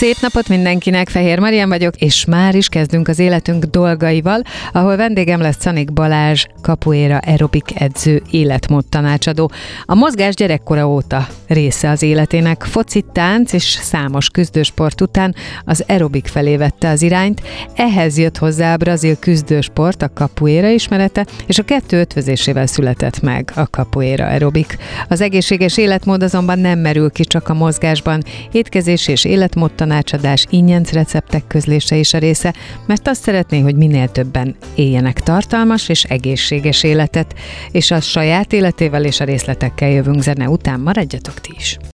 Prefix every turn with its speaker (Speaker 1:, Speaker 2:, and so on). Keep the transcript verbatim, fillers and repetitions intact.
Speaker 1: Szép napot mindenkinek, Fehér Marian vagyok, és már is kezdünk az életünk dolgaival, ahol vendégem lesz Czanik Balázs, capoeira aerobik edző, életmód tanácsadó. A mozgás gyerekkora óta része az életének. Foci, tánc és számos küzdősport után az aerobik felé vette az irányt. Ehhez jött hozzá a brazil küzdősport, a capoeira ismerete, és a kettő ötvözésével született meg a capoeira aerobik. Az egészséges életmód azonban nem merül ki csak a mozgásban. Étkezés és életmód tanácsadás, ingyenc receptek közlése is a része, mert azt szeretné, hogy minél többen éljenek tartalmas és egészséges életet, és a saját életével és a részletekkel jövünk zene után, maradjatok ti is!